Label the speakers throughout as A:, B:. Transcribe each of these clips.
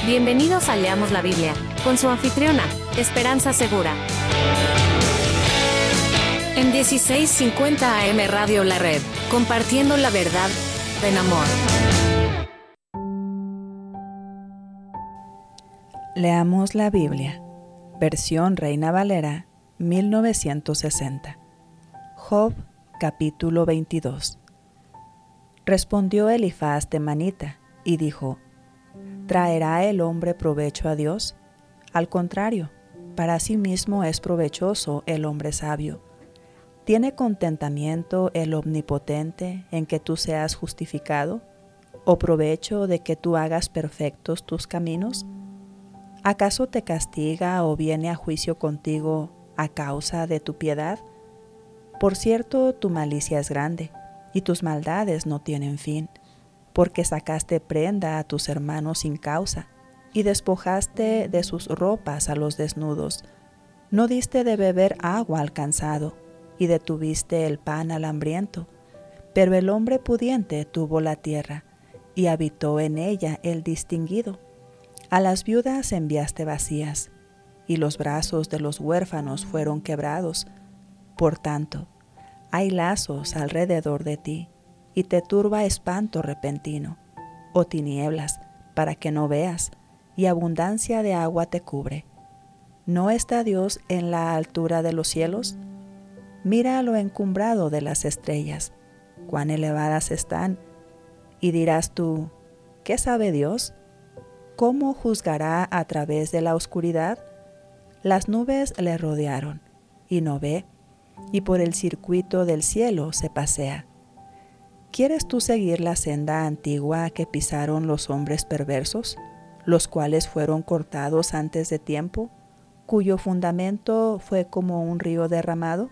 A: Bienvenidos a Leamos la Biblia, con su anfitriona, Esperanza Segura. En 1650 AM Radio La Red, compartiendo la verdad en amor.
B: Leamos la Biblia, versión Reina Valera, 1960. Job, capítulo 22. Respondió Elifaz temanita y dijo: ¿Traerá el hombre provecho a Dios? Al contrario, para sí mismo es provechoso el hombre sabio. ¿Tiene contentamiento el Omnipotente en que tú seas justificado? ¿O provecho de que tú hagas perfectos tus caminos? ¿Acaso te castiga o viene a juicio contigo a causa de tu piedad? Por cierto, tu malicia es grande, y tus maldades no tienen fin, porque sacaste prenda a tus hermanos sin causa, y despojaste de sus ropas a los desnudos. No diste de beber agua al cansado, y detuviste el pan al hambriento. Pero el hombre pudiente tuvo la tierra, y habitó en ella el distinguido. A las viudas enviaste vacías, y los brazos de los huérfanos fueron quebrados. Por tanto, hay lazos alrededor de ti, y te turba espanto repentino, o tinieblas, para que no veas, y abundancia de agua te cubre. ¿No está Dios en la altura de los cielos? Mira lo encumbrado de las estrellas, cuán elevadas están, y dirás tú: ¿qué sabe Dios? ¿Cómo juzgará a través de la oscuridad? Las nubes le rodearon, y no ve, y por el circuito del cielo se pasea. ¿Quieres tú seguir la senda antigua que pisaron los hombres perversos, los cuales fueron cortados antes de tiempo, cuyo fundamento fue como un río derramado?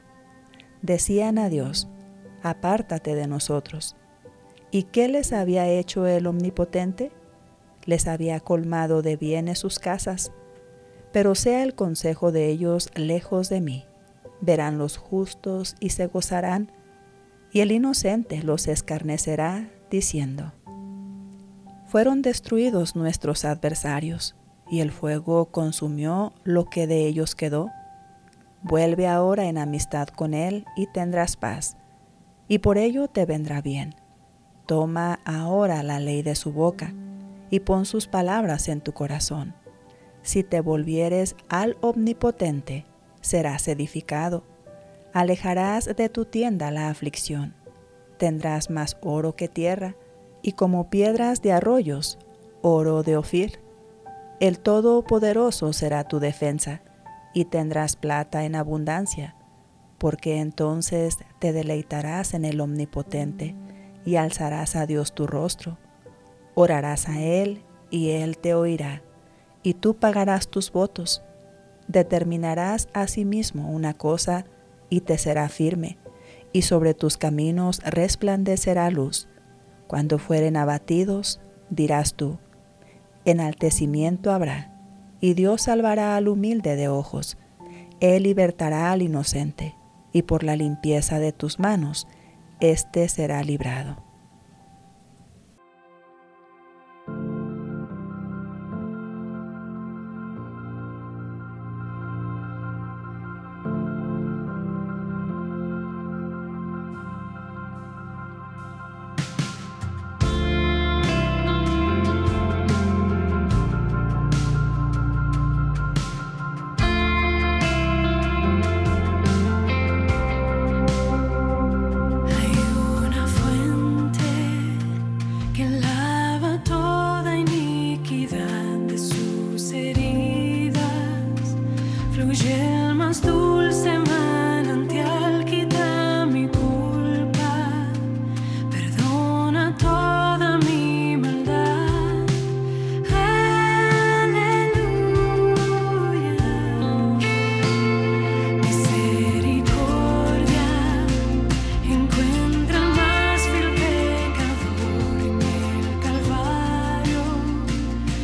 B: Decían a Dios: apártate de nosotros. ¿Y qué les había hecho el Omnipotente? Les había colmado de bienes sus casas. Pero sea el consejo de ellos lejos de mí. Verán los justos y se gozarán, y el inocente los escarnecerá, diciendo: fueron destruidos nuestros adversarios, y el fuego consumió lo que de ellos quedó. Vuelve ahora en amistad con él y tendrás paz, y por ello te vendrá bien. Toma ahora la ley de su boca, y pon sus palabras en tu corazón. Si te volvieres al Omnipotente, serás edificado. Alejarás de tu tienda la aflicción. Tendrás más oro que tierra, y como piedras de arroyos, oro de Ofir. El Todopoderoso será tu defensa, y tendrás plata en abundancia, porque entonces te deleitarás en el Omnipotente, y alzarás a Dios tu rostro. Orarás a Él, y Él te oirá, y tú pagarás tus votos. Determinarás asimismo una cosa, y te será firme, y sobre tus caminos resplandecerá luz. Cuando fueren abatidos, dirás tú: enaltecimiento habrá, y Dios salvará al humilde de ojos. Él libertará al inocente, y por la limpieza de tus manos, éste será librado.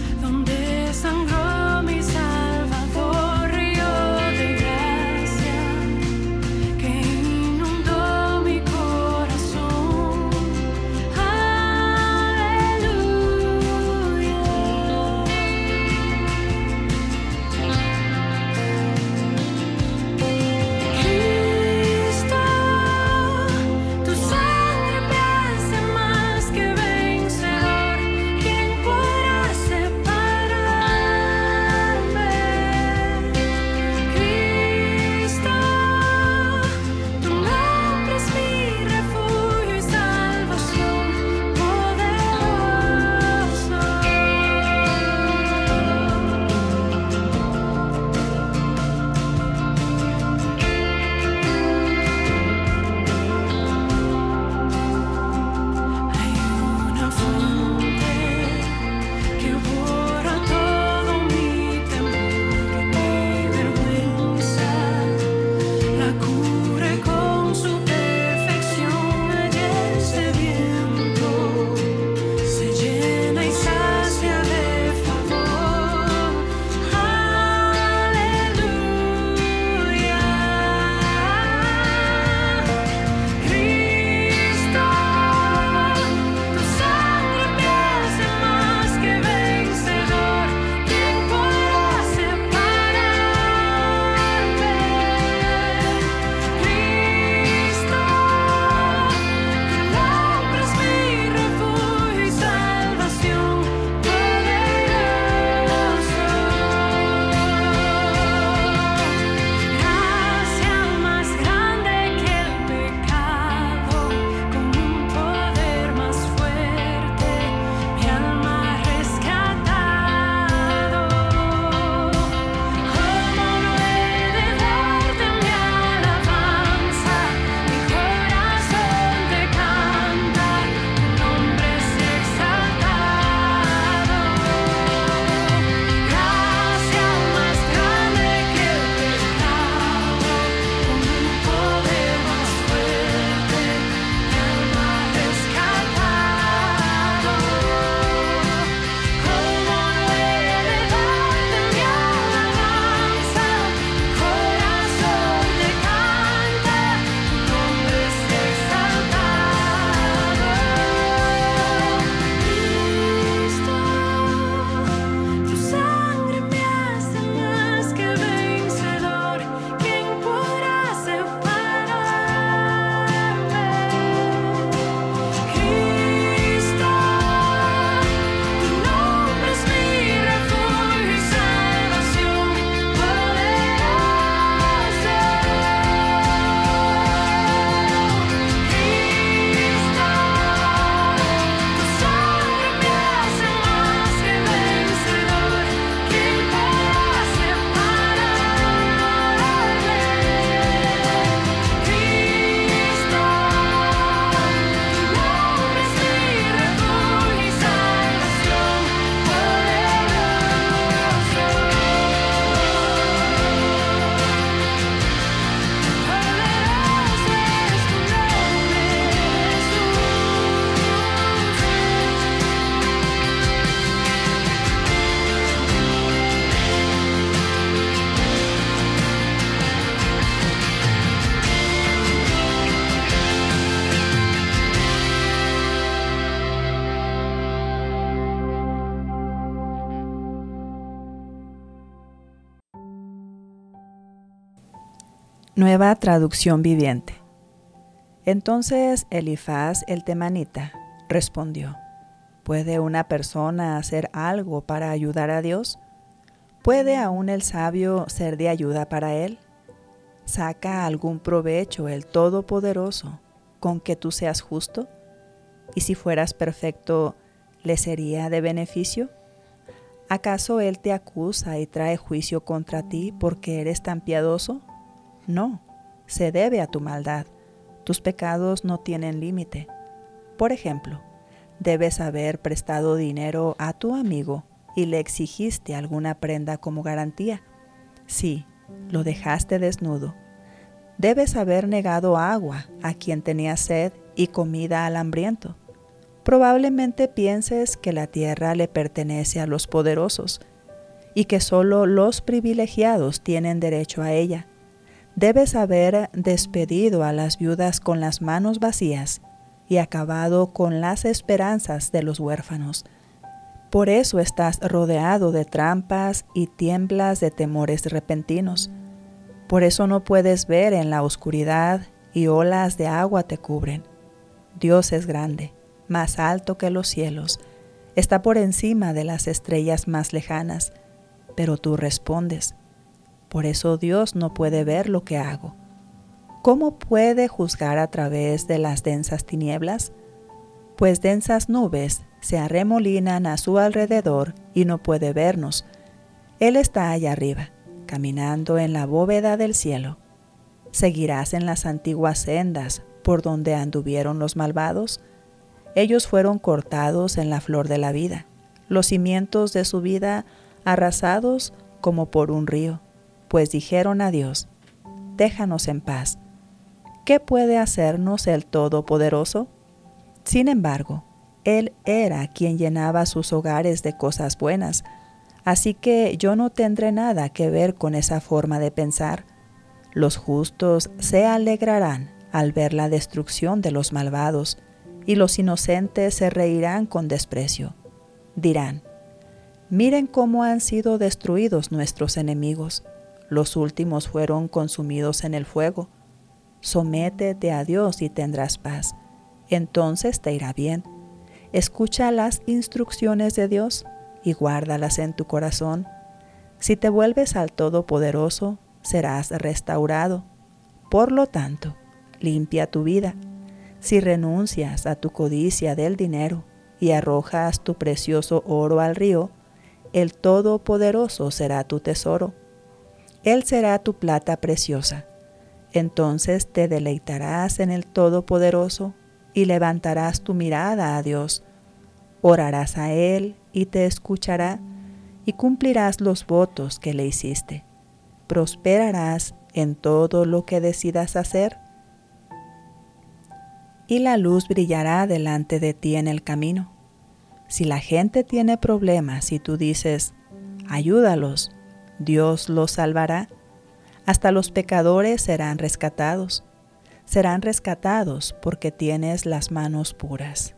C: Sangró mi Salvador, río de gracia.
B: Nueva traducción viviente. Entonces Elifaz el temanita respondió: ¿Puede una persona hacer algo para ayudar a Dios? ¿Puede aún el sabio ser de ayuda para él? ¿Saca algún provecho el Todopoderoso con que tú seas justo? ¿Y si fueras perfecto, le sería de beneficio? ¿Acaso él te acusa y trae juicio contra ti porque eres tan piadoso? No, se debe a tu maldad. Tus pecados no tienen límite. Por ejemplo, debes haber prestado dinero a tu amigo y le exigiste alguna prenda como garantía. Sí, lo dejaste desnudo. Debes haber negado agua a quien tenía sed y comida al hambriento. Probablemente pienses que la tierra le pertenece a los poderosos y que solo los privilegiados tienen derecho a ella. Debes haber despedido a las viudas con las manos vacías y acabado con las esperanzas de los huérfanos. Por eso estás rodeado de trampas y tiemblas de temores repentinos. Por eso no puedes ver en la oscuridad y olas de agua te cubren. Dios es grande, más alto que los cielos, está por encima de las estrellas más lejanas, pero tú respondes: por eso Dios no puede ver lo que hago. ¿Cómo puede juzgar a través de las densas tinieblas? Pues densas nubes se arremolinan a su alrededor y no puede vernos. Él está allá arriba, caminando en la bóveda del cielo. ¿Seguirás en las antiguas sendas por donde anduvieron los malvados? Ellos fueron cortados en la flor de la vida, los cimientos de su vida arrasados como por un río, pues dijeron a Dios: déjanos en paz. ¿Qué puede hacernos el Todopoderoso? Sin embargo, Él era quien llenaba sus hogares de cosas buenas, así que yo no tendré nada que ver con esa forma de pensar. Los justos se alegrarán al ver la destrucción de los malvados, y los inocentes se reirán con desprecio. Dirán: miren cómo han sido destruidos nuestros enemigos. Los últimos fueron consumidos en el fuego. Sométete a Dios y tendrás paz. Entonces te irá bien. Escucha las instrucciones de Dios y guárdalas en tu corazón. Si te vuelves al Todopoderoso, serás restaurado. Por lo tanto, limpia tu vida. Si renuncias a tu codicia del dinero y arrojas tu precioso oro al río, el Todopoderoso será tu tesoro. Él será tu plata preciosa. Entonces te deleitarás en el Todopoderoso y levantarás tu mirada a Dios. Orarás a Él y te escuchará, y cumplirás los votos que le hiciste. Prosperarás en todo lo que decidas hacer, y la luz brillará delante de ti en el camino. Si la gente tiene problemas y tú dices: ayúdalos, Dios los salvará. Hasta los pecadores serán rescatados. Serán rescatados porque tienes las manos puras.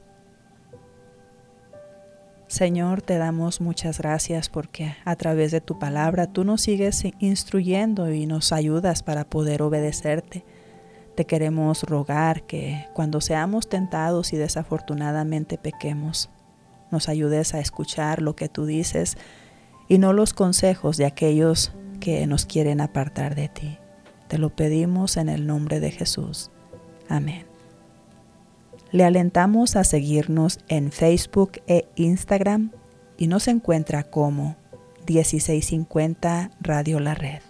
B: Señor, te damos muchas gracias porque a través de tu palabra tú nos sigues instruyendo y nos ayudas para poder obedecerte. Te queremos rogar que cuando seamos tentados y desafortunadamente pequemos, nos ayudes a escuchar lo que tú dices y no los consejos de aquellos que nos quieren apartar de ti. Te lo pedimos en el nombre de Jesús. Amén. Le alentamos a seguirnos en Facebook e Instagram y nos encuentra como 1650 Radio La Red.